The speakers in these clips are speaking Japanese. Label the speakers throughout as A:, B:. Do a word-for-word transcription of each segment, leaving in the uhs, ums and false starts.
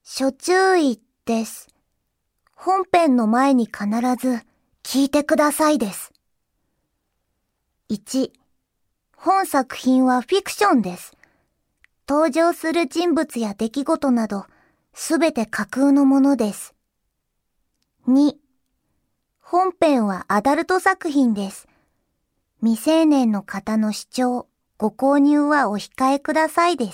A: 諸注意です。本編の前に必ず聞いてくださいです。いち、本作品はフィクションです。登場する人物や出来事など、すべて架空のものです。に、本編はアダルト作品です。未成年の方の視聴、ご購入はお控えくださいです。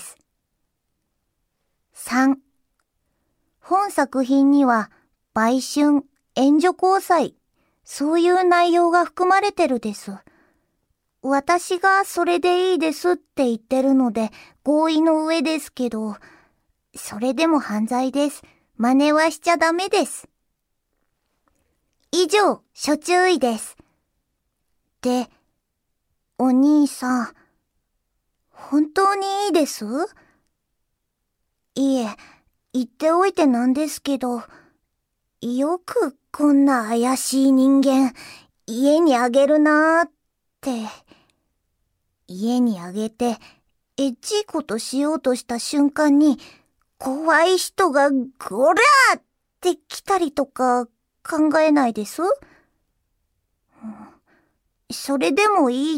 A: さん、本作品には売春、援助交際、そういう内容が含まれてるです。私がそれでいいですって言ってるので合意の上ですけど、それでも犯罪です。真似はしちゃダメです。以上、諸注意です。で、お兄さん、本当にいいです？いえ、言っておいてなんですけど、よくこんな怪しい人間、家にあげるなーって。家にあげて、エッチいことしようとした瞬間に、怖い人がゴラーって来たりとか考えないです？それでもいいって、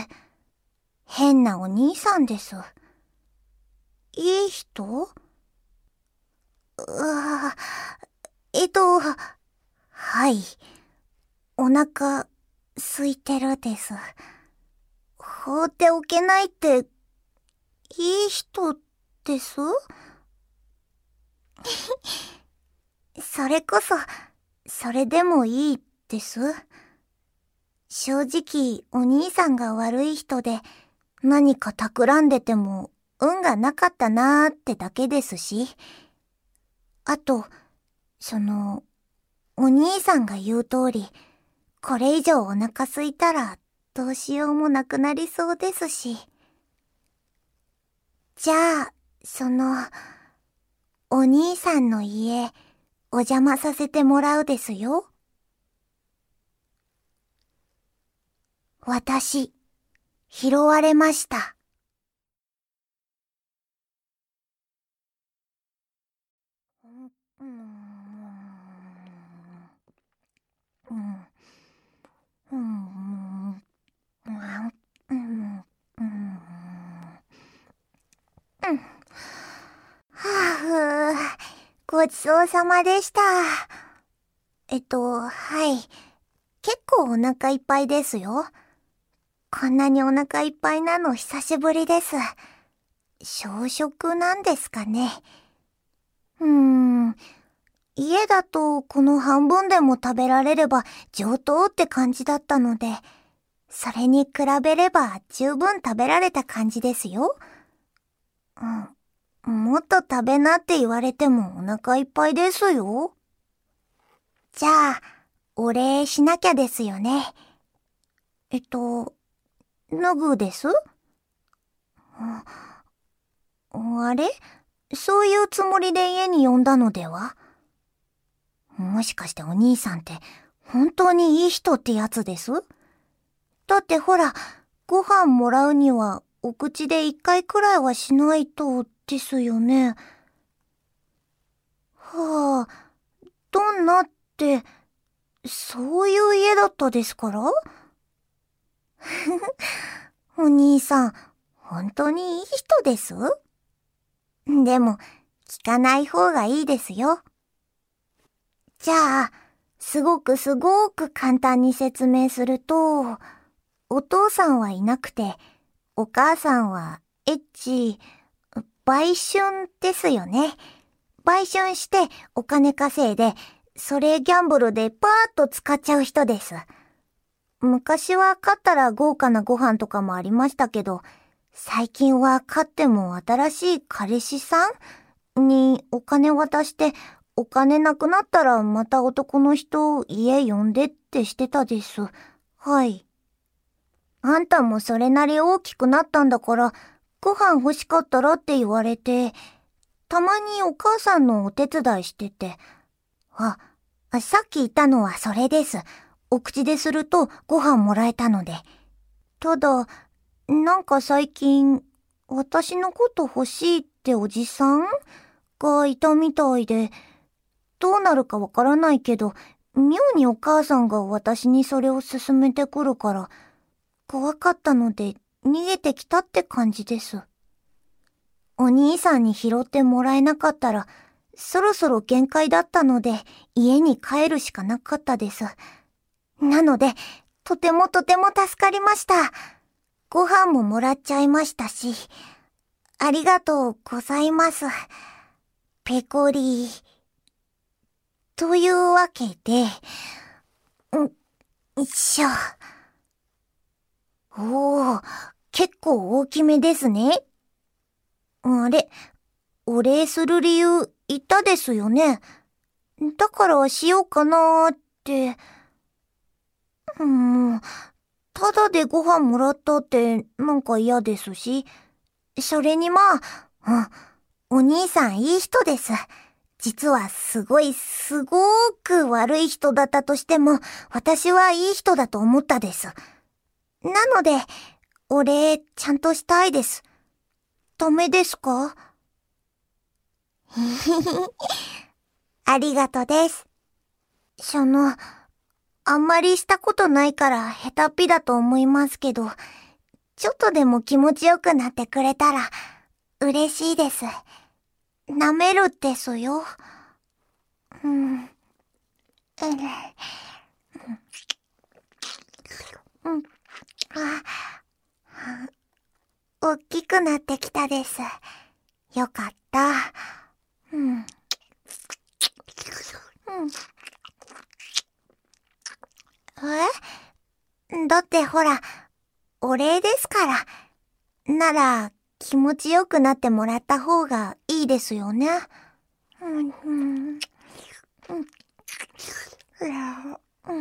A: 変なお兄さんです。いい人？うわぁ、えっと、はい。お腹、空いてるです。放っておけないって、いい人です？それこそ、それでもいいです。正直、お兄さんが悪い人で、何か企んでても、運がなかったなーってだけですし。あと、その、お兄さんが言う通り、これ以上お腹空いたら、どうしようもなくなりそうですし。じゃあ、その、お兄さんの家、お邪魔させてもらうですよ。私、拾われました。うーん、うん、うん、うん、うん、うん、はぁ、ごちそうさまでした。えっと、はい。結構お腹いっぱいですよ。こんなにお腹いっぱいなの久しぶりです。小食なんですかね。うーん。家だとこの半分でも食べられれば上等って感じだったので、それに比べれば十分食べられた感じですよ。うん。もっと食べなって言われてもお腹いっぱいですよ。じゃあ、お礼しなきゃですよね。えっと、脱ぐです？あ、あれ？そういうつもりで家に呼んだのでは？もしかしてお兄さんって本当にいい人ってやつです？だってほら、ご飯もらうにはお口で一回くらいはしないとですよね。はあ、どんなって、そういう家だったですから？お兄さん、本当にいい人です？でも、聞かない方がいいですよ。じゃあ、すごくすごく簡単に説明すると、お父さんはいなくて、お母さんはエッチ、売春ですよね。売春してお金稼いで、それギャンブルでパーッと使っちゃう人です。昔は勝ったら豪華なご飯とかもありましたけど、最近は勝っても新しい彼氏さんにお金渡して、お金なくなったらまた男の人を家呼んでってしてたです。はい。あんたもそれなり大きくなったんだから、ご飯欲しかったらって言われて、たまにお母さんのお手伝いしてて。あ、さっき言ったのはそれです。お口でするとご飯もらえたので。ただ、なんか最近、私のこと欲しいっておじさんがいたみたいで、どうなるかわからないけど、妙にお母さんが私にそれを勧めてくるから、怖かったので逃げてきたって感じです。お兄さんに拾ってもらえなかったら、そろそろ限界だったので家に帰るしかなかったです。なので、とてもとても助かりました。ご飯ももらっちゃいましたし、ありがとうございます。ペコリ。というわけで、ん、よいしょ。おー、結構大きめですね。あれ、お礼する理由言ったですよね。だからしようかなーって。うーん、ただでご飯もらったってなんか嫌ですし。それにまあ、うん、お兄さんいい人です。実はすごいすごーく悪い人だったとしても、私はいい人だと思ったです。なので、お礼ちゃんとしたいです。ダメですか？ありがとです。その、あんまりしたことないから下手っぴだと思いますけど、ちょっとでも気持ちよくなってくれたら嬉しいです。舐めるですよ。うん。うん。うん。あ、大きくなってきたです。よかった。うん。うん。え？だってほら、お礼ですから。なら、気持ちよくなってもらった方がいいですよね。うん、うん、うん、うん、うん。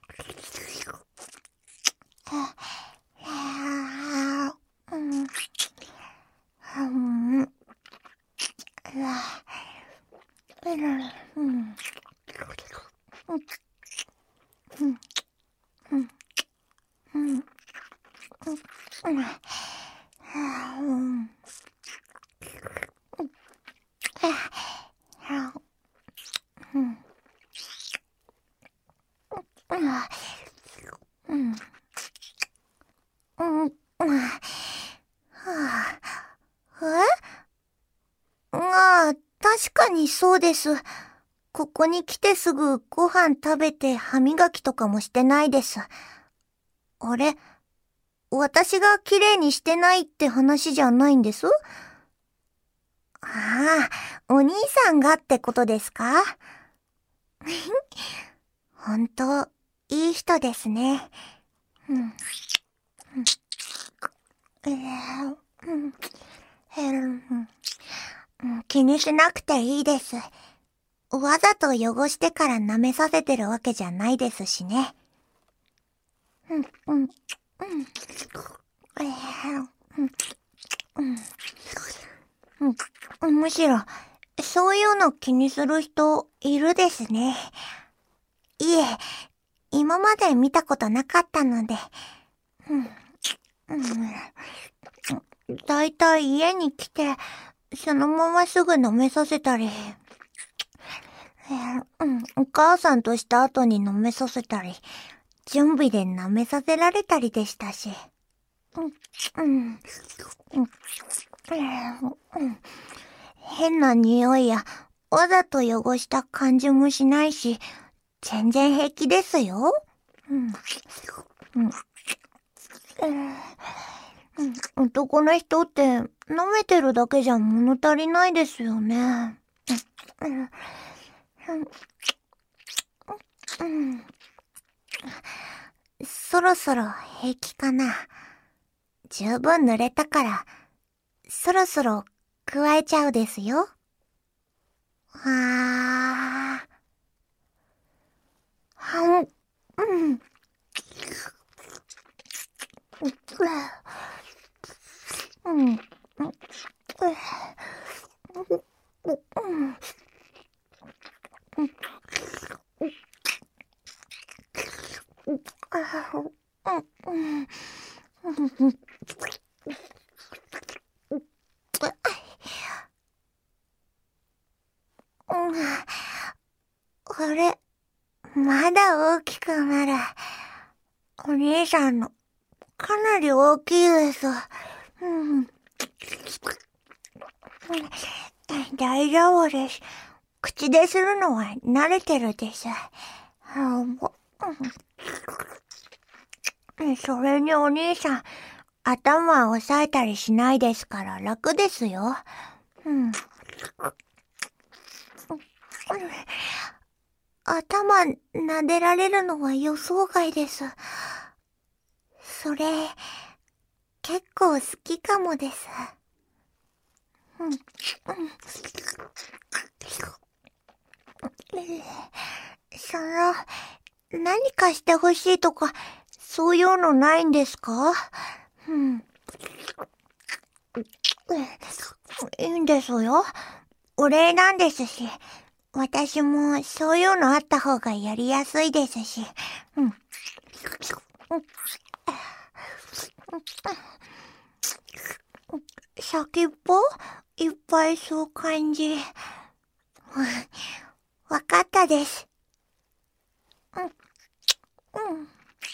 A: ああ、確かにそうです。ここに来てすぐご飯食べて歯磨きとかもしてないです。あれ？私が綺麗にしてないって話じゃないんです？ああ、お兄さんがってことですか？ほんと、いい人ですね。うん。うん。うん、気にしなくていいです。わざと汚してから舐めさせてるわけじゃないですしね。うん、うん、うん。うん、むしろ、そういうの気にする人いるですね。いえ、今まで見たことなかったので。うん、うん、だいたい家に来て、そのまますぐ飲めさせたり、うん、お母さんとした後に飲めさせたり、準備で舐めさせられたりでしたし。うん、うん、うん、変な匂いや、わざと汚した感じもしないし、全然平気ですよ。うん、うん、うん、男の人って舐めてるだけじゃ物足りないですよね。うん、うん、そろそろ平気かな。十分濡れたから、そろそろ加えちゃうですよ。あー。はん、うん。うん。うん。 うん、あれ、まだ大きくなる。お兄さんの、かなり大きいです。うん、大丈夫です。口でするのは慣れてるです。それにお兄さん、頭を押さえたりしないですから楽ですよ。うん。頭撫でられるのは予想外です。それ、結構好きかもです。うん。うん。その、何かしてほしいとか、そういうのないんですか？うん。いいんですよ。お礼なんですし。私もそういうのあった方がやりやすいですし。うん。先っぽいっぱいそう感じ。わかったです。うん。うん。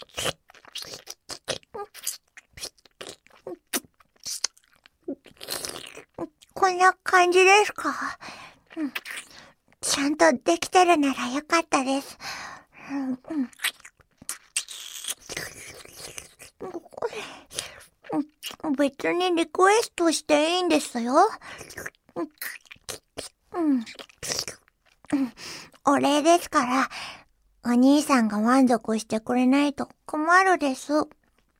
A: こんな感じですか？うん。ちゃんとできてるならよかったです。うんうん別にリクエストしていいんですよ。うん。うん。お礼ですから、お兄さんが満足してくれないと困るです。うん。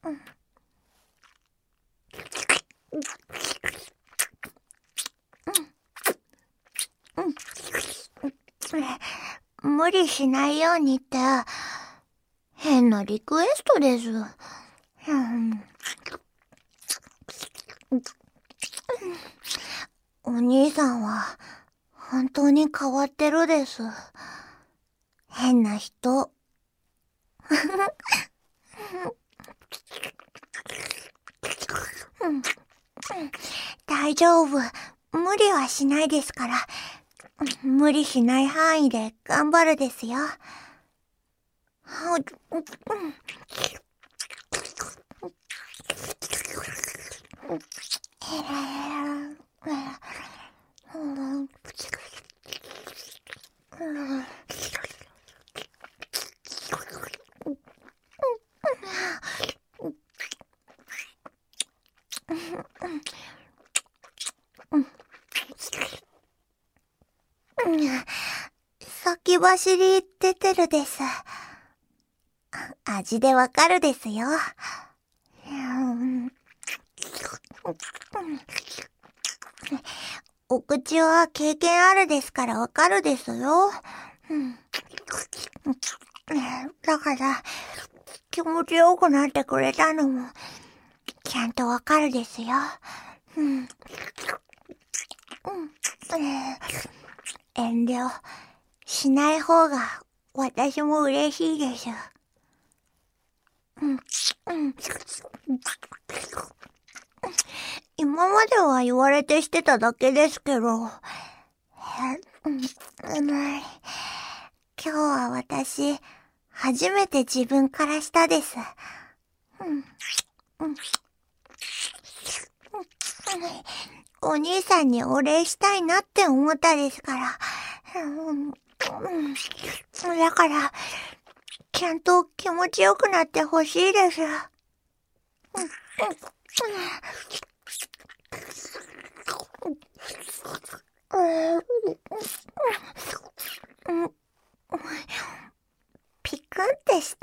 A: うん。無理しないようにって、変なリクエストです。うん。お兄さんは本当に変わってるです。変な人。うん、大丈夫。無理はしないですから。無理しない範囲で頑張るですよ。先走り出てるです。味でわかるですよ。お口は経験あるですからわかるですよ。だから、気持ちよくなってくれたのも、ちゃんとわかるですよ。うん。うん。遠慮しない方が私も嬉しいです。うん。うん。今までは言われてしてただけですけど。うん。今日は私、初めて自分からしたです。うん。うん。お兄さんにお礼したいなって思ったですから。うん、だから、ちゃんと気持ちよくなってほしいです。ピクンってした。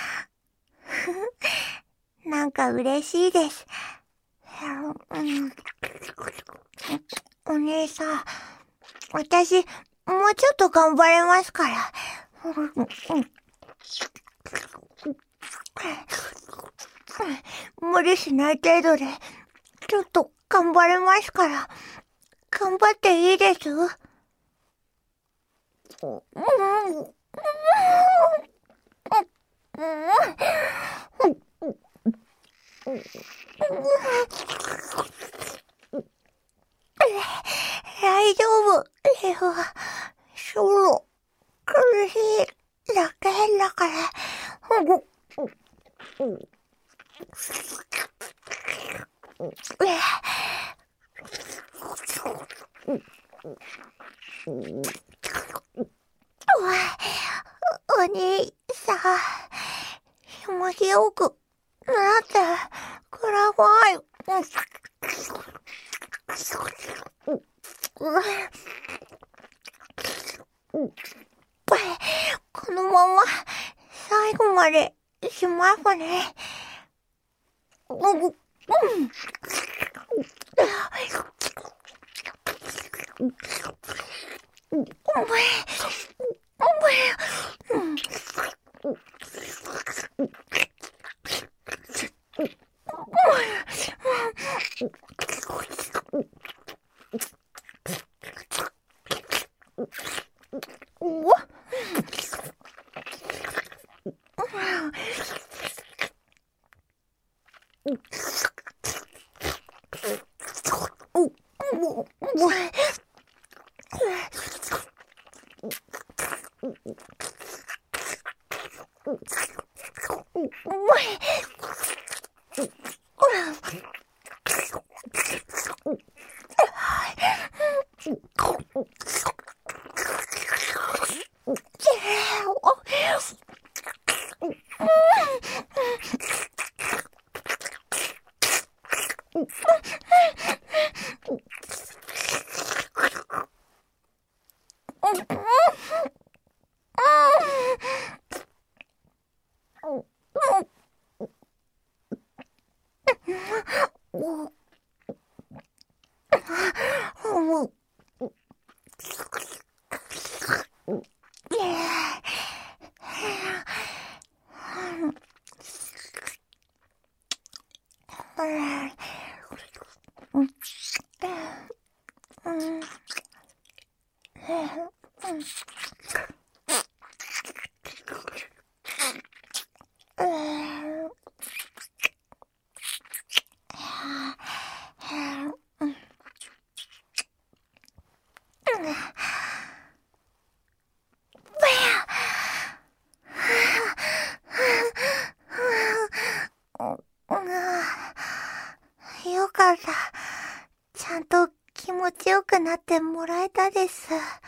A: なんか嬉しいです。お姉さん、私、もうちょっと頑張れますから。無理しない程度で、ちょっと頑張れますから。頑張っていいです。大丈夫、レオ。 そう、苦しいだけだから。お兄さん、気持ちよくなってください。このまま最後までしますね。うん。よかった。ちゃんと気持ちよくなってもらえたです。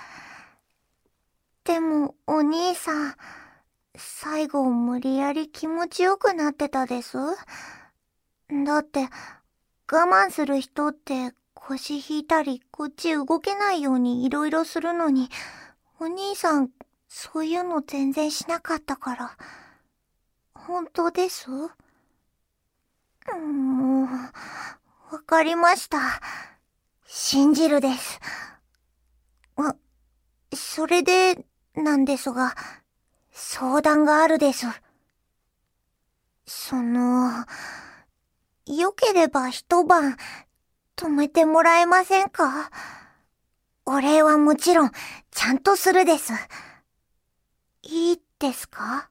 A: でもお兄さん、最後無理やり気持ちよくなってたです。だって我慢する人って腰引いたりこっち動けないようにいろいろするのに、お兄さんそういうの全然しなかったから。本当です？うーん、わかりました。信じるです。あ、それでなんですが、相談があるです。その、よければ一晩泊めてもらえませんか？お礼はもちろんちゃんとするです。いいですか？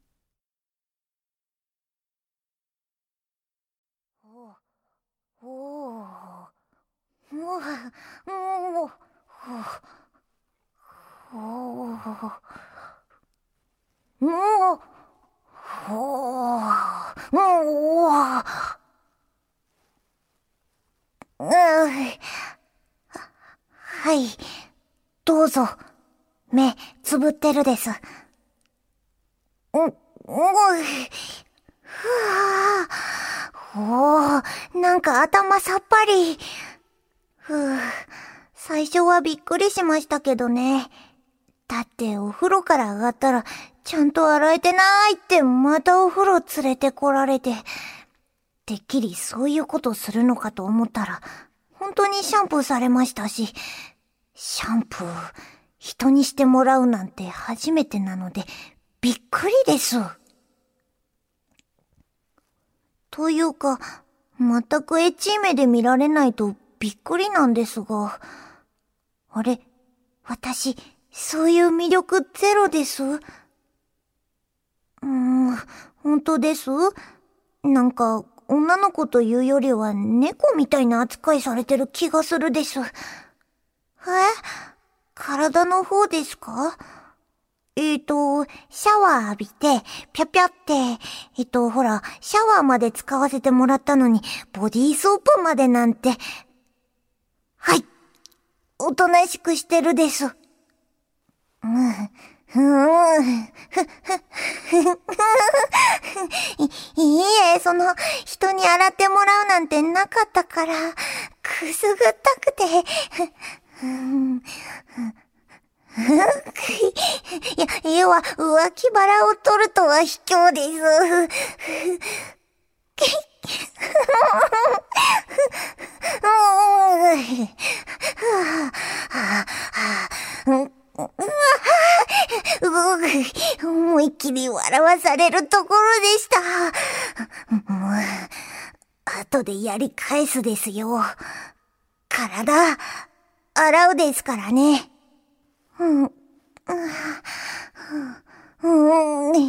A: おお、おお、おお、おお、おお、おお、うん、はい、どうぞ。目つぶってるです。う、う、ふわぁ、おー、なんか頭さっぱり。ふぅ、最初はびっくりしましたけどね。だってお風呂から上がったら、ちゃんと洗えてないってまたお風呂連れてこられて、てっきりそういうことするのかと思ったら、本当にシャンプーされましたし、シャンプー、人にしてもらうなんて初めてなので、びっくりです。というか、全くエッチい目で見られないとびっくりなんですが。あれ、私、そういう魅力ゼロです？うーん、本当です？なんか、女の子というよりは猫みたいな扱いされてる気がするです。え？ 体の方ですか？えーと、シャワー浴びて、ぴゃぴゃって、えっと、ほら、シャワーまで使わせてもらったのに、ボディーソープまでなんて。はい。おとなしくしてるです。うん。うーん。い、いいえ、その、人に洗ってもらうなんてなかったから、くすぐったくて。いや、要は、脇腹を取るとは卑怯です。思いっきり笑わされるところでした。もう、後でやり返すですよ。体、洗うですからね。うん。うん。うん。や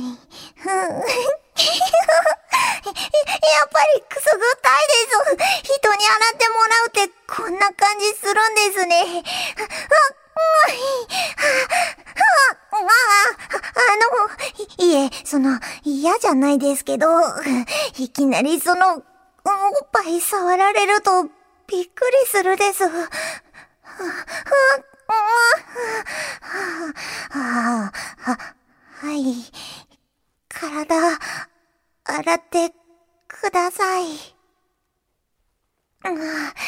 A: っぱりくすぐったいです。人に洗ってもらうってこんな感じするんですね。あの、いえ、その、嫌じゃないですけど、いきなりその、おっぱい触られるとびっくりするです。はい。体、洗ってください。うん。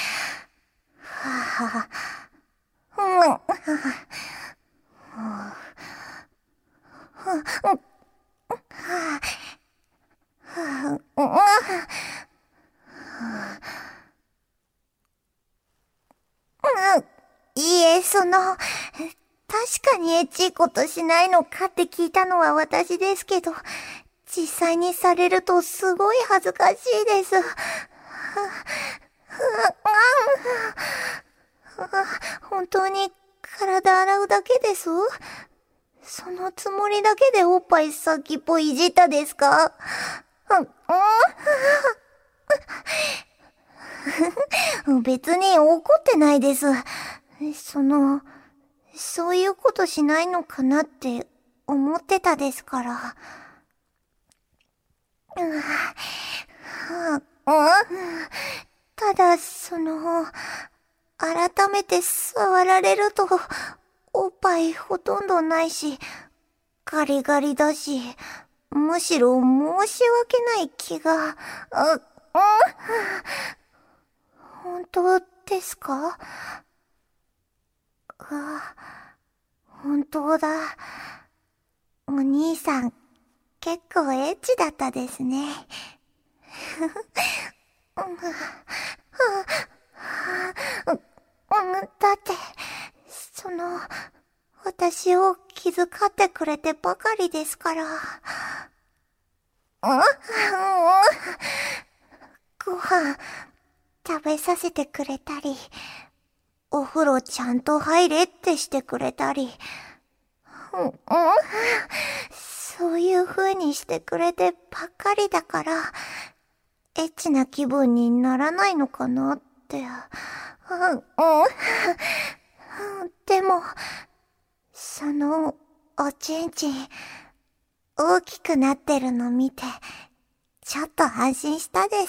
A: いいえ、その、確かにエッチいことしないのかって聞いたのは私ですけど、実際にされるとすごい恥ずかしいです。本当に体洗うだけです？そのつもりだけでおっぱい先っぽいじったですか？別に怒ってないです。その、そういうことしないのかなって思ってたですから。ただ、その、改めて触られると、おっぱいほとんどないし、ガリガリだし、むしろ申し訳ない気が、あ、本当ですか？あ、本当だ。お兄さん、結構エッチだったですね。だって、その、私を気遣ってくれてばかりですから。ご飯、食べさせてくれたり、お風呂ちゃんと入れってしてくれたり、そういう風にしてくれてばっかりだから、エッチな気分にならないのかなって。でも、その、おちんちん、大きくなってるの見て、ちょっと安心したです。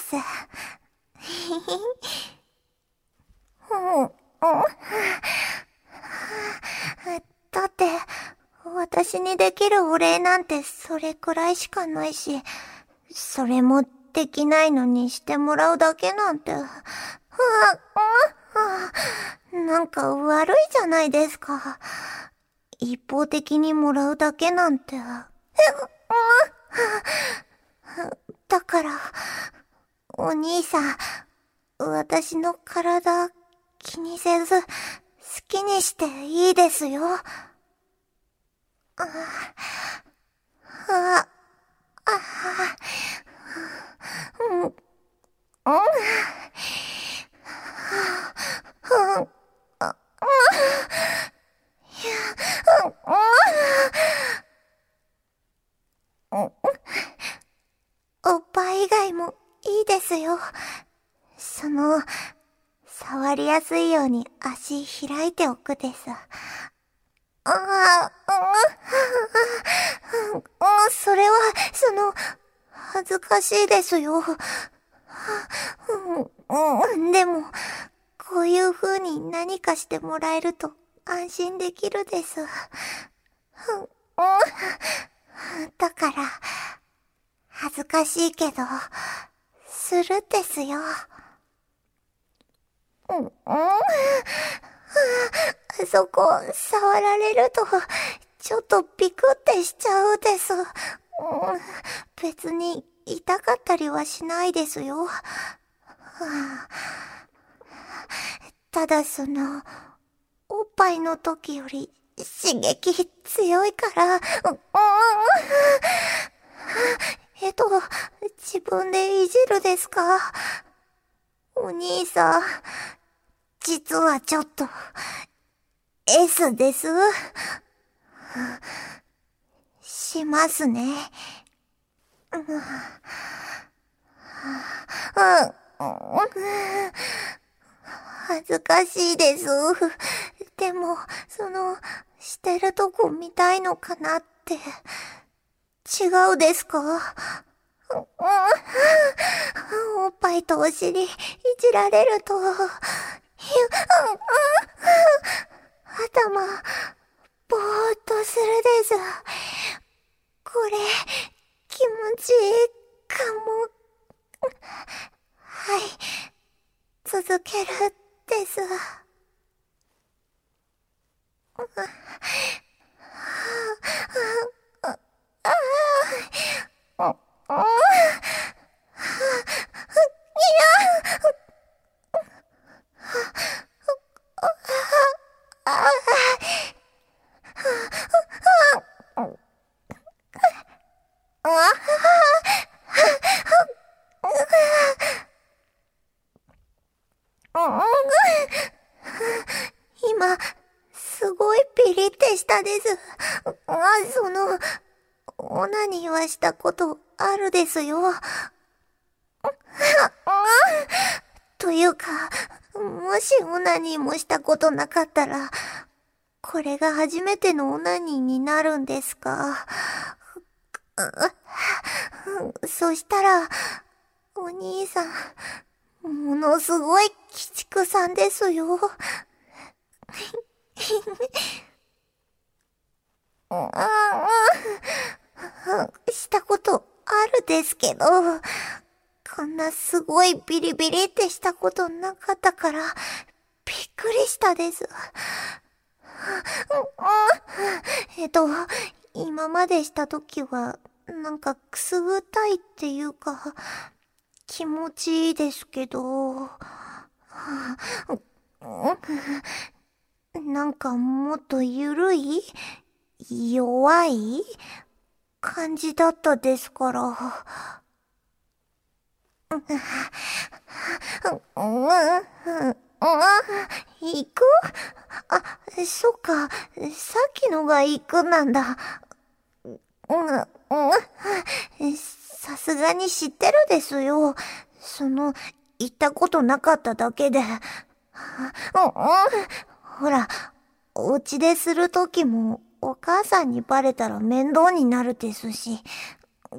A: だって、私にできるお礼なんてそれくらいしかないし、それもできないのにしてもらうだけなんて、なんか悪いじゃないですか。一方的にもらうだけなんて。だから、お兄さん、私の体気にせず好きにしていいですよ。あ、あ、あ、うん、うん、おっぱい以外もいいですよ。その、触りやすいように足開いておくです。 恥ずかしいですよ。うん、でも、こういう風に何かしてもらえると安心できるです。だから、恥ずかしいけど、するですよ。うん、うん、そこ、触られると、ちょっとピクってしちゃうです。うん、別に、痛かったりはしないですよ。ただその、おっぱいの時より刺激強いから、うん、えっと、自分でいじるですか？お兄さん、実はちょっと、S です。しますね。うん。恥ずかしいです。でも、その、してるとこ見たいのかなって。違うですか？おっぱいとお尻、いじられると、頭、ぼーっとするです。これ、気持ちいいかも。はい、続けるです。今、すごいピリってしたです。あ、その、オナニーはしたことあるですよ。というか、もしオナニーもしたことなかったら、これが初めてのオナニーになるんですか？そしたら、お兄さん、ものすごい鬼畜さんですよ。したことあるですけど、こんなすごいビリビリってしたことなかったから、びっくりしたです。えっと、今までしたときは、なんかくすぐったいっていうか、気持ちいいですけど、なんかもっとゆるい、弱い感じだったですから。行く？あ、そっか、さっきのが行くなんだ。うん、うん。さすがに知ってるですよ。その、行ったことなかっただけで。うん、うん。ほら、お家でするときも、お母さんにバレたら面倒になるですし。うん。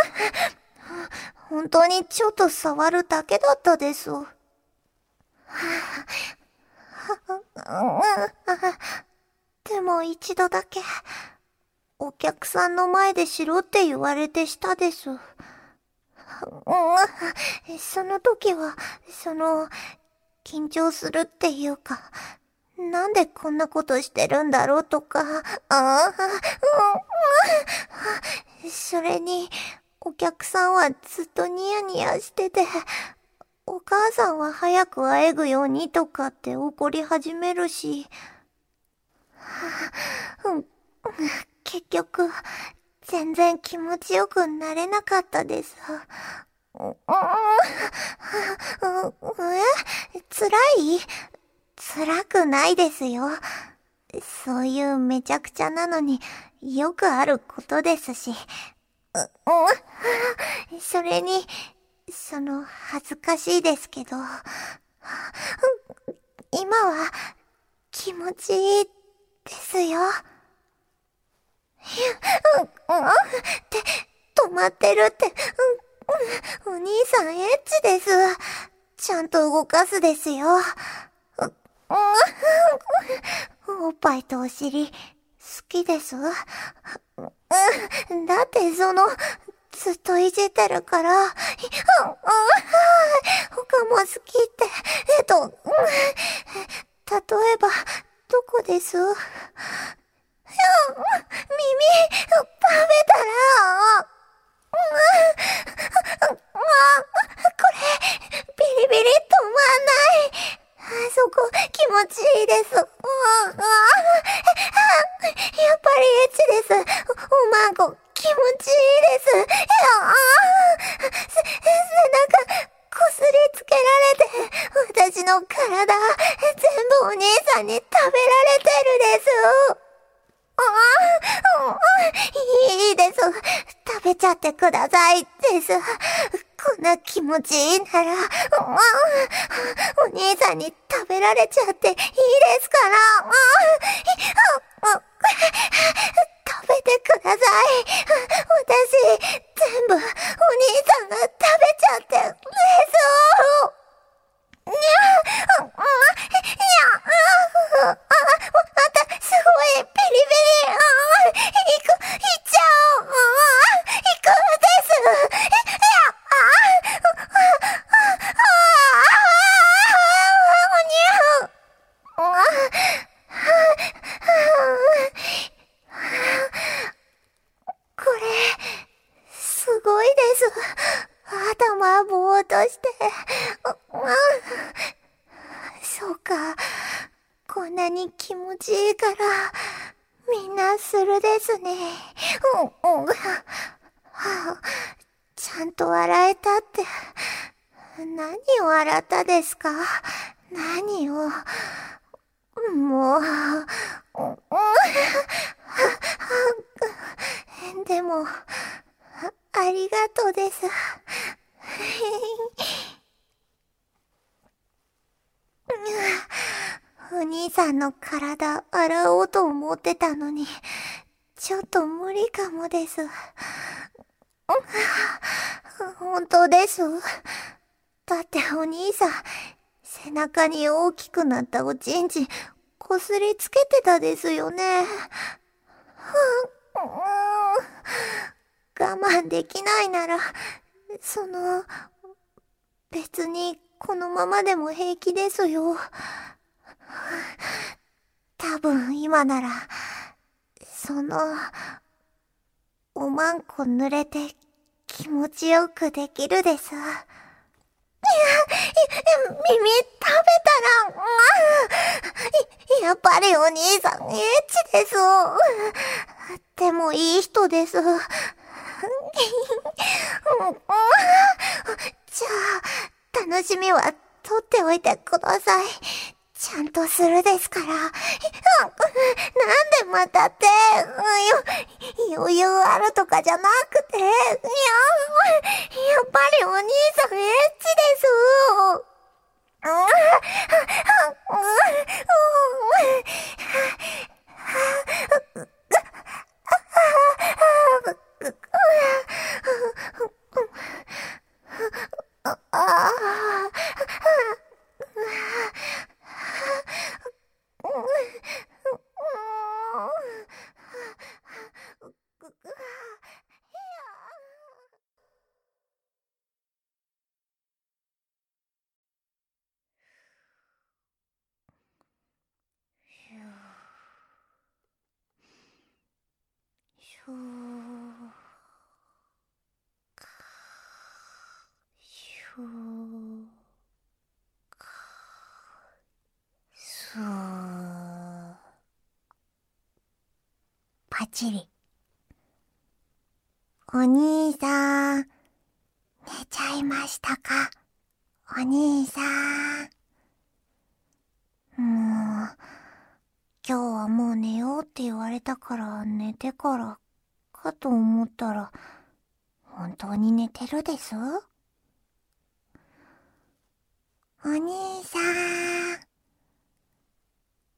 A: 本当にちょっと触るだけだったです。でも一度だけ、お客さんの前でしろって言われてしたです。その時は、その、緊張するっていうか、なんでこんなことしてるんだろうとか、あそれに、お客さんはずっとニヤニヤしてて、お母さんは早くあえぐようにとかって怒り始めるし、結局、全然気持ちよくなれなかったです。え？辛い？辛くないですよ。そういうめちゃくちゃなのによくあることですし。それに、その恥ずかしいですけど、今は気持ちいいですよ。って、 止まってるって、うん、お兄さんエッチです。ちゃんと動かすですよ。おっぱいとお尻、好きです。だってその、ずっといじってるから、他も好きって、えっと、例えば、どこです？耳、食べたら、これ、ビリビリ止まんない。そこ、気持ちいいです。やっぱりエッチです。おまんこ、気持ちいいです。いやせ、背中、こすりつけられて、私の体、全部お兄さんに食べられてるです。いいです。食べちゃってくださいです。こんな気持ちいいなら、お兄さんに食べられちゃっていいですから。食べてください。私、全部お兄さんが食べちゃってです。にゃあ、にゃあ、また、すごい、ビリビリ、あ行く、行っちゃおう、行くです。いや、おにゃこれ、すごいです。頭ぼーっとして。そうか。こんなに気持ちいいから、みんなするですね。うん、うん。はあ、ちゃんと洗えたって、何を洗ったですか？何を。もう、でも、ありがとうです。お兄さんの体洗おうと思ってたのに、ちょっと無理かもです。本当です。だってお兄さん、背中に大きくなったおちんちん、こすりつけてたですよね。我慢できないなら、その、別にこのままでも平気ですよ。多分今なら、その、おまんこ濡れて気持ちよくできるです。いや、耳食べたら、うん、やっぱりお兄さんエッチです。でもいい人です。じゃあ、楽しみは取っておいてください。ちゃんとするですから。なんでまたって、余裕あるとかじゃなくて、いや、やっぱりお兄さんエッチです。パチリ。お兄さん、寝ちゃいましたか？お兄さん。もう、今日はもう寝ようって言われたから寝てからかと思ったら、本当に寝てるです？お兄さん。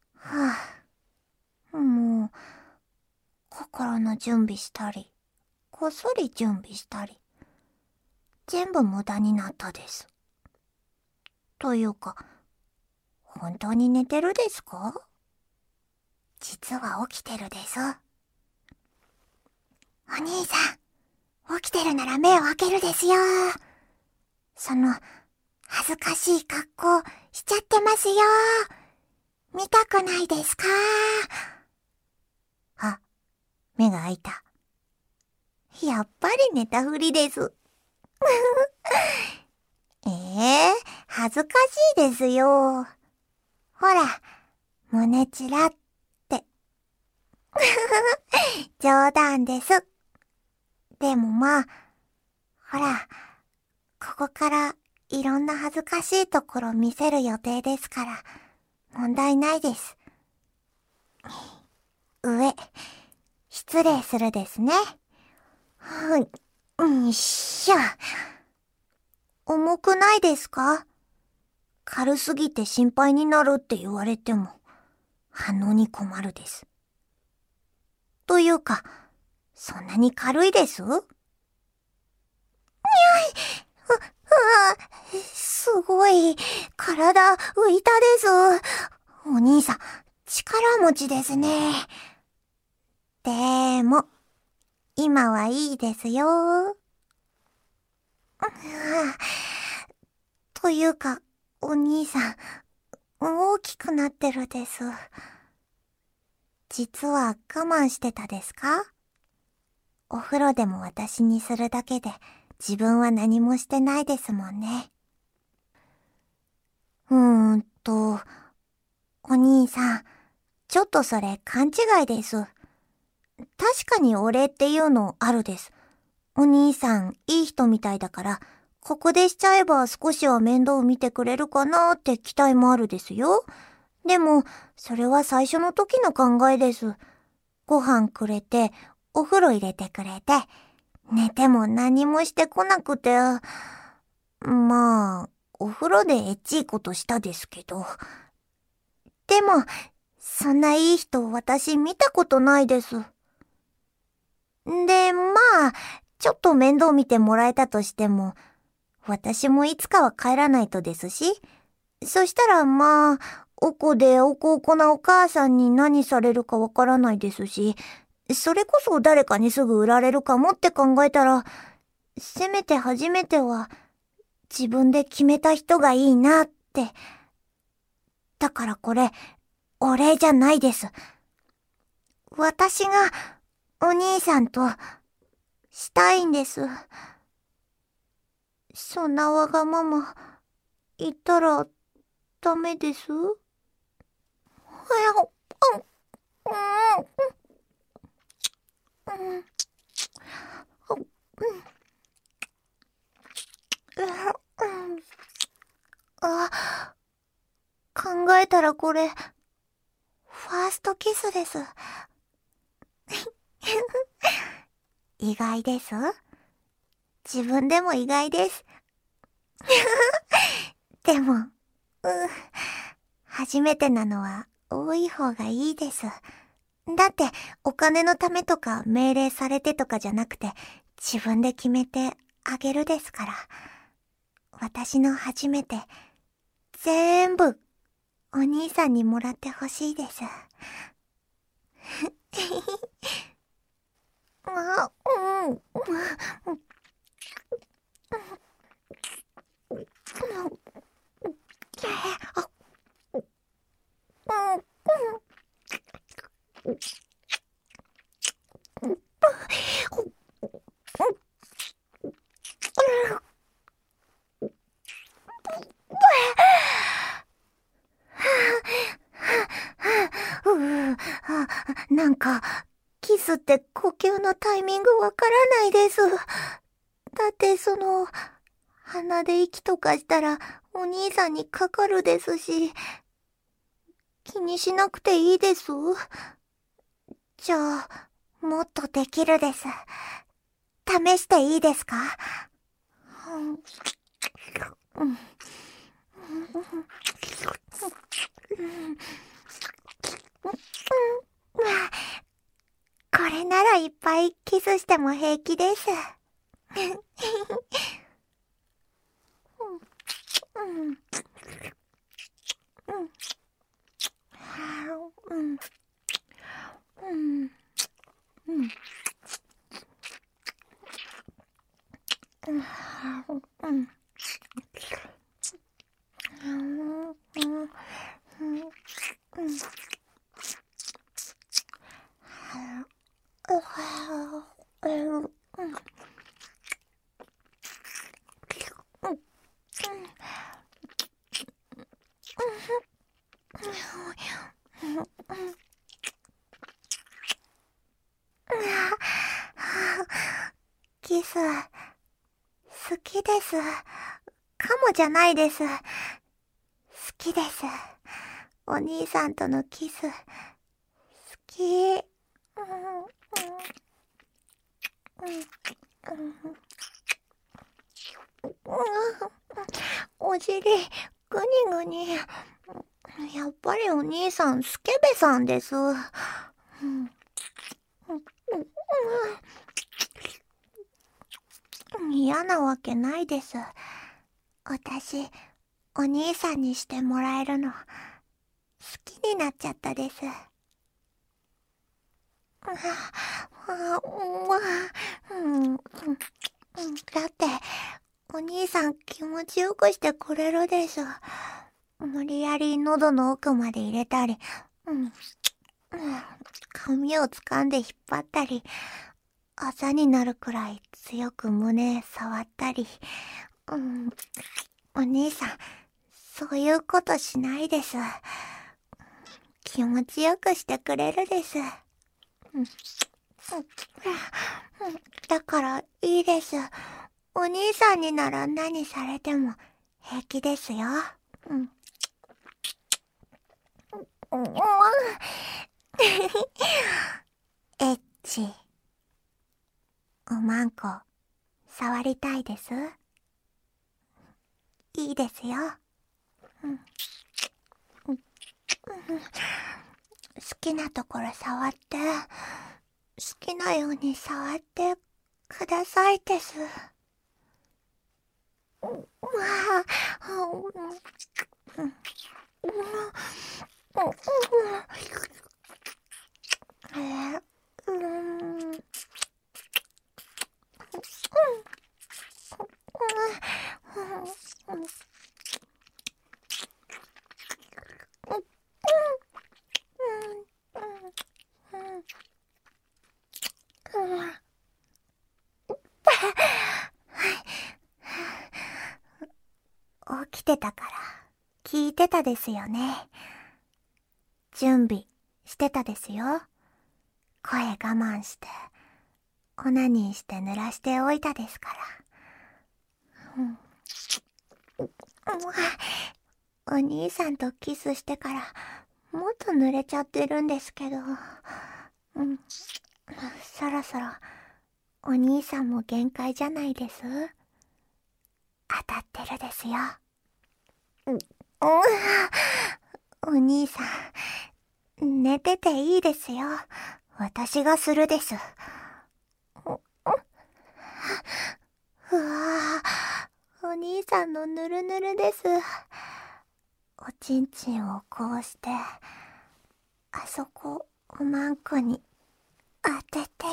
A: はぁ、もう、心の準備したり、 こっそり準備したり、全部無駄になったです。というか、本当に寝てるですか？実は起きてるです。お兄さん、起きてるなら目を開けるですよ。その、恥ずかしい格好しちゃってますよ。見たくないですか？あ、目が開いた。やっぱり寝たふりです。ええー、恥ずかしいですよ。ほら、胸ちらって。冗談です。でもまあ、ほら、ここからいろんな恥ずかしいところ見せる予定ですから、問題ないです。上、失礼するですね。はい、うんっしゃ。重くないですか？軽すぎて心配になるって言われても、反応に困るです。というか、そんなに軽いです？にゃい、う、うわ、すごい、体浮いたです。お兄さん、力持ちですね。でも、今はいいですよ。うわ、というか、お兄さん、大きくなってるです。実は我慢してたですか？お風呂でも私にするだけで自分は何もしてないですもんね。うーんと、お兄さん、ちょっとそれ勘違いです。確かにお礼っていうのあるです。お兄さん、いい人みたいだから、ここでしちゃえば少しは面倒見てくれるかなって期待もあるですよ。でも、それは最初の時の考えです。ご飯くれて、お風呂入れてくれて、寝ても何もしてこなくて、まあ、お風呂でエッチいことしたですけど。でも、そんないい人私見たことないです。で、まあ、ちょっと面倒見てもらえたとしても、私もいつかは帰らないとですし、そしたらまあ、おこでおこおこなお母さんに何されるかわからないですし、それこそ誰かにすぐ売られるかもって考えたら、せめて初めては自分で決めた人がいいなって。だからこれ、お礼じゃないです。私がお兄さんとしたいんです。そんなわがまま言ったらダメです？あ、考えたらこれ、ファーストキスです。意外です？自分でも意外です。でも、うん、初めてなのは多い方がいいです。だって、お金のためとか命令されてとかじゃなくて、自分で決めてあげるですから。私の初めて、全部、お兄さんにもらってほしいです。あ、うん。なんか、キスって呼吸のタイミングわからないです。だってその、鼻で息とかしたらお兄さんにかかるですし、気にしなくていいです。じゃあ、もっとできるです。試していいですか？うん。これれならいっぱいキスしても平気です。うん。うん。うん。うん。うん。うん。うん。キス、好きです。かもじゃないです。好きです。お兄さんとのキス、好き。うんうんうんお尻、ぐにぐに。やっぱりお兄さん、スケベさんです。うんうん嫌なわけないです。私、お兄さんにしてもらえるの、好きになっちゃったです。だって、お兄さん気持ちよくしてくれるでしょ。無理やり喉の奥まで入れたり、うん、髪を掴んで引っ張ったり、あざになるくらい強く胸触ったり、うん、お兄さん、そういうことしないです。気持ちよくしてくれるです。うん、だからいいです。お兄さんになら何されても平気ですよ。うん。エッチ。おまんこ、触りたいです？いいですよ。うん。好きなところ触って、好きなように触ってくださいです。わあ、えー、うん。起きてたから聞いてたですよね。準備してたですよ。声我慢してオナニーして濡らしておいたですから。うん、お兄さんとキスしてからもっと濡れちゃってるんですけど、うん、そろそろお兄さんも限界じゃないです？当たってるですよ。うん、お兄さん、寝てていいですよ。私がするです。うわぁ、お兄さんのぬるぬるです。おちんちんをこうして、あそこおまんこに当てて、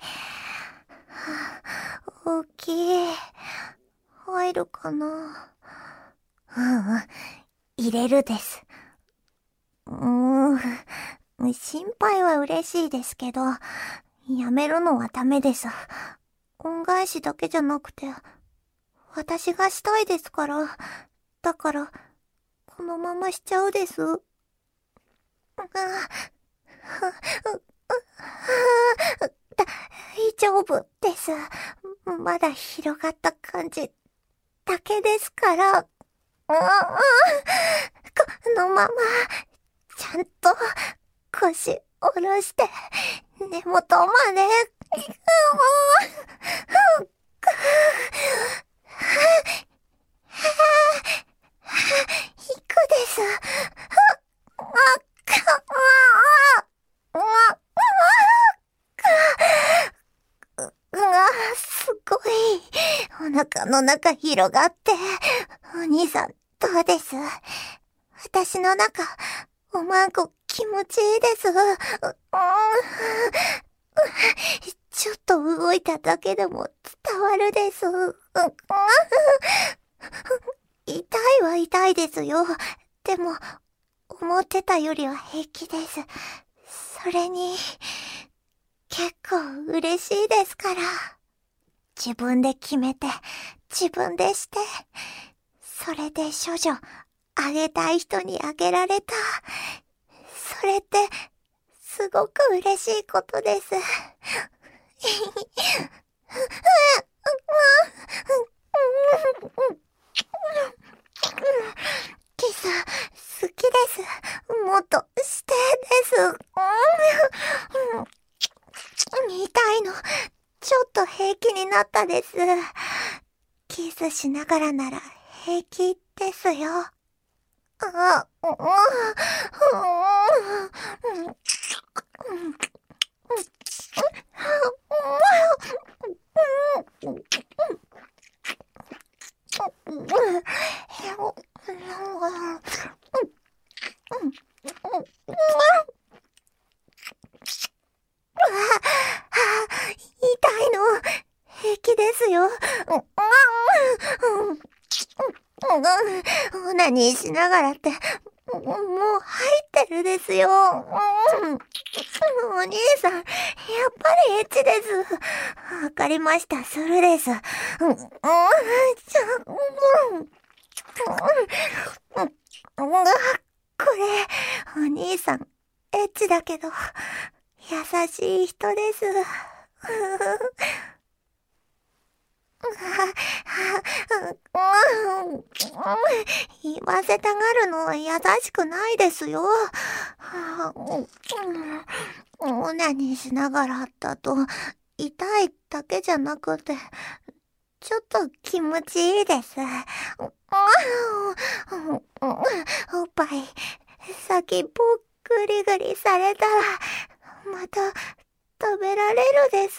A: 大きい。入るかな？うんうん、入れるです。うーん、心配は嬉しいですけど、やめるのはダメです。恩返しだけじゃなくて、私がしたいですから。だから、このまましちゃうです。う大丈夫です。まだ広がった感じだけですから。このまま、ちゃんと腰下ろして、根元まで、行くです。 お腹の中広がって。お兄さん、どうです？私の中、おまんこ気持ちいいです。う、うん、ちょっと動いただけでも伝わるです。うん、痛いは痛いですよ。でも、思ってたよりは平気です。それに、結構嬉しいですから。自分で決めて、自分でして、それで処女、あげたい人にあげられた。それって、すごく嬉しいことです。キス、好きです。もっとしてです。痛いの、ちょっと平気になったです。キスしながらなら平気ですよ。あ、うん、痛いの、平気ですよ。オナニーしながらって、もう入ってるですよ。お兄さん、やっぱりエッチです。わかりました、するです。これ、お兄さん、エッチだけど、優しい人です。言わせたがるのは優しくないですよ。オナニーしながらだと痛いだけじゃなくてちょっと気持ちいいです。おっぱい先ぽっくりぐりされたらまた食べられるです。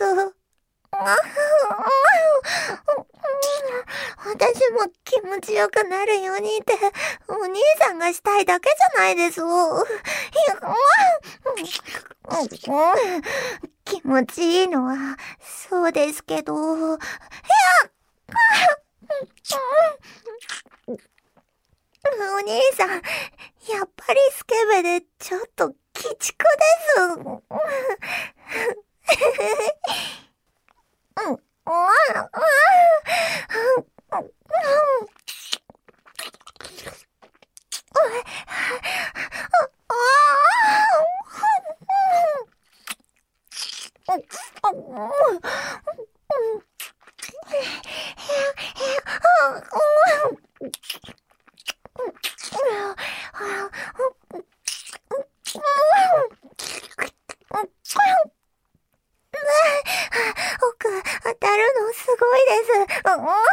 A: 私も気持ちよくなるようにってお兄さんがしたいだけじゃないです。気持ちいいのはそうですけど、いやお兄さん、やっぱりスケベでちょっと鬼畜です。奥、当たるのすごいです。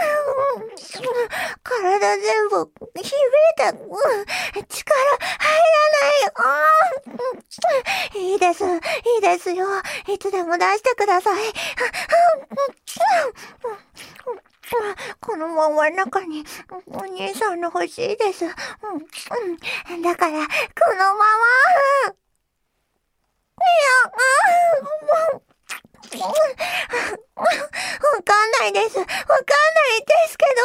A: 体全部響いて、力入らない。いいです、いいですよ。いつでも出してください。このまま中にお兄さんの欲しいです。だから、このまま。いや、わかんないです。わかんないですけ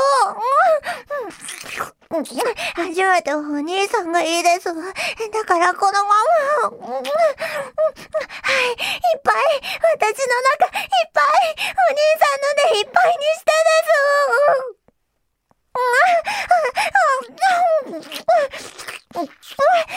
A: ど。初めてお兄さんがいいです。だからこのまま。はい、いっぱい、私の中いっぱい、お兄さんのでいっぱいにしてです。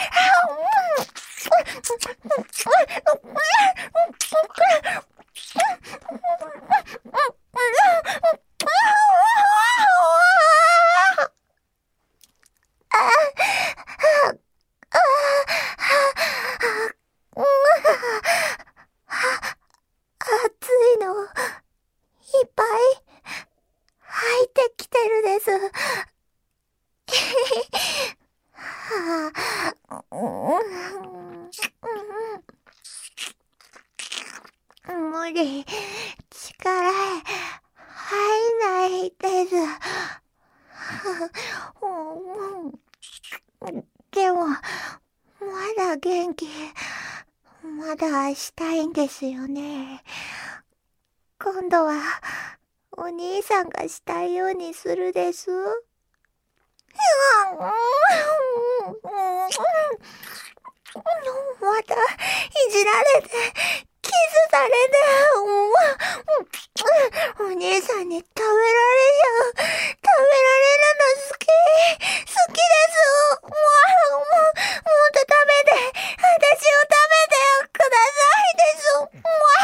A: 熱いの、いっぱい入ってきてるです。はあ、無理、力入んないです。でも、まだ元気。まだしたいんですよね。今度は、お兄さんがしたいようにするです。また、いじられて、キスされて、お兄さんに食べられちゃう。食べられるの好き。好きです。もう、もっと食べて。私を食べてくださいです。も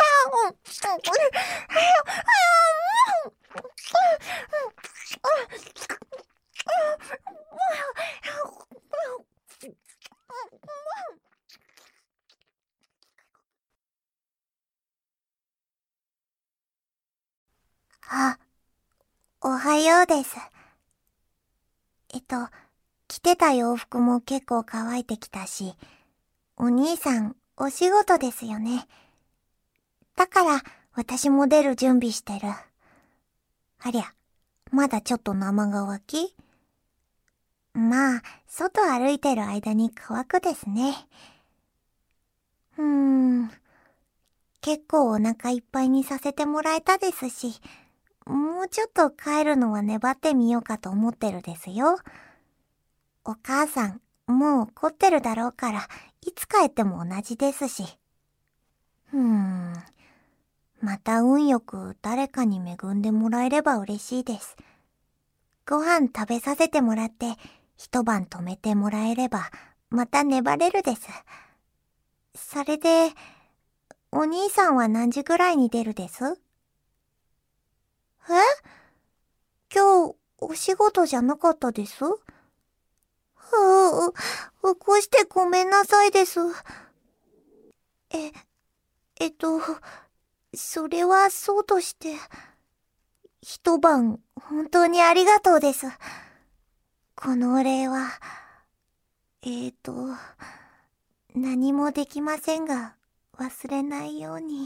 A: あ、おはようです。えっと、着てた洋服も結構乾いてきたし、お兄さん、お仕事ですよね。だから、私も出る準備してる。ありゃ、まだちょっと生乾き？まあ、外歩いてる間に乾くですね。うーん、結構お腹いっぱいにさせてもらえたですし、もうちょっと帰るのは粘ってみようかと思ってるですよ。お母さん、もう怒ってるだろうから、いつ帰っても同じですし。うーん、また運よく誰かに恵んでもらえれば嬉しいです。ご飯食べさせてもらって、一晩泊めてもらえれば、また粘れるです。それで、お兄さんは何時ぐらいに出るです？え？今日、お仕事じゃなかったです？はあ、起こしてごめんなさいです。え、えっと、それはそうとして、一晩、本当にありがとうです。このお礼は、えーと、何もできませんが、忘れないように。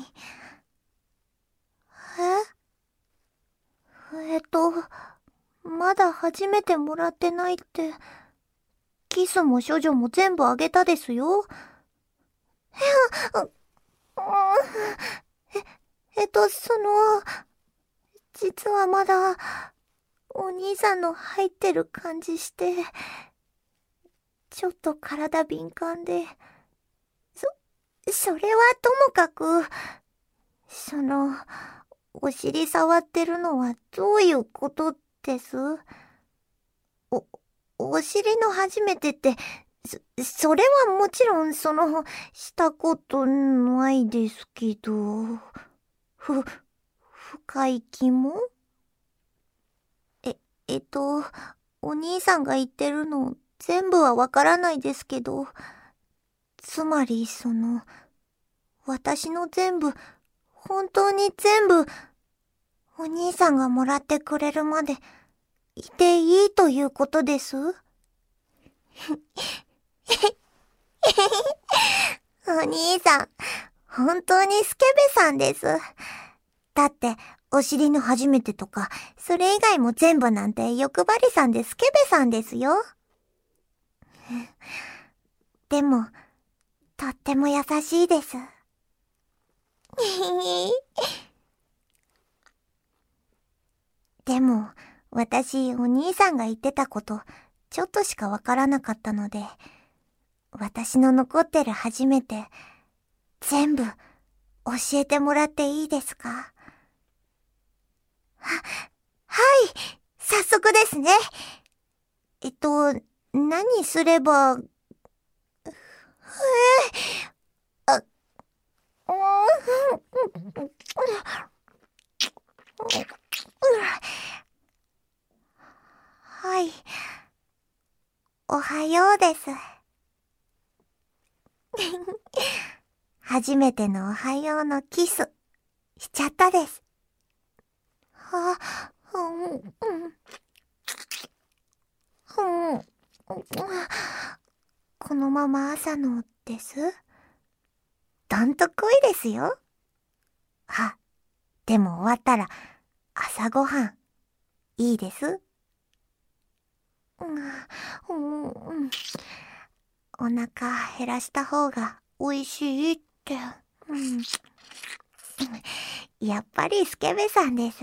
A: ええっと、まだ初めてもらってないって、キスも処女も全部あげたですよ。え、えっと、その、実はまだ、お兄さんの入ってる感じして、ちょっと体敏感で、そ、それはともかく、その、お尻触ってるのはどういうことです？お、お尻の初めてって、そ、それはもちろん、その、したことないですけど、ふ、深い気も？え、えっと、お兄さんが言ってるの全部はわからないですけど、つまりその、私の全部、本当に全部、お兄さんがもらってくれるまで、いていいということです？お兄さん、本当にスケベさんです。だって、お尻の初めてとか、それ以外も全部なんて欲張りさんでスケベさんですよ。でも、とっても優しいです。でも、私、お兄さんが言ってたこと、ちょっとしかわからなかったので、私の残ってる初めて、全部、教えてもらっていいですか？は、はい、早速ですね。えっと、何すれば、えー、あ、うーん、はい、おはようです。初めてのおはようのキス、しちゃったです。あ、うん、うん、うん。このまま朝のです？どんと濃いですよ。あ、でも終わったら、あっ朝ごはん、いいです？うん、うん、お腹減らした方が美味しいって。うん、やっぱりスケベさんです。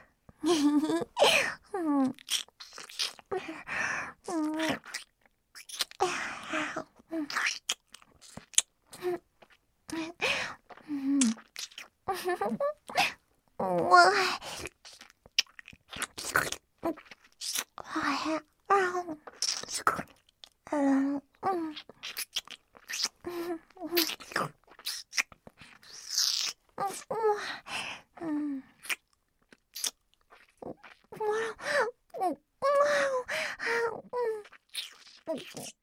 A: うん、うん、うん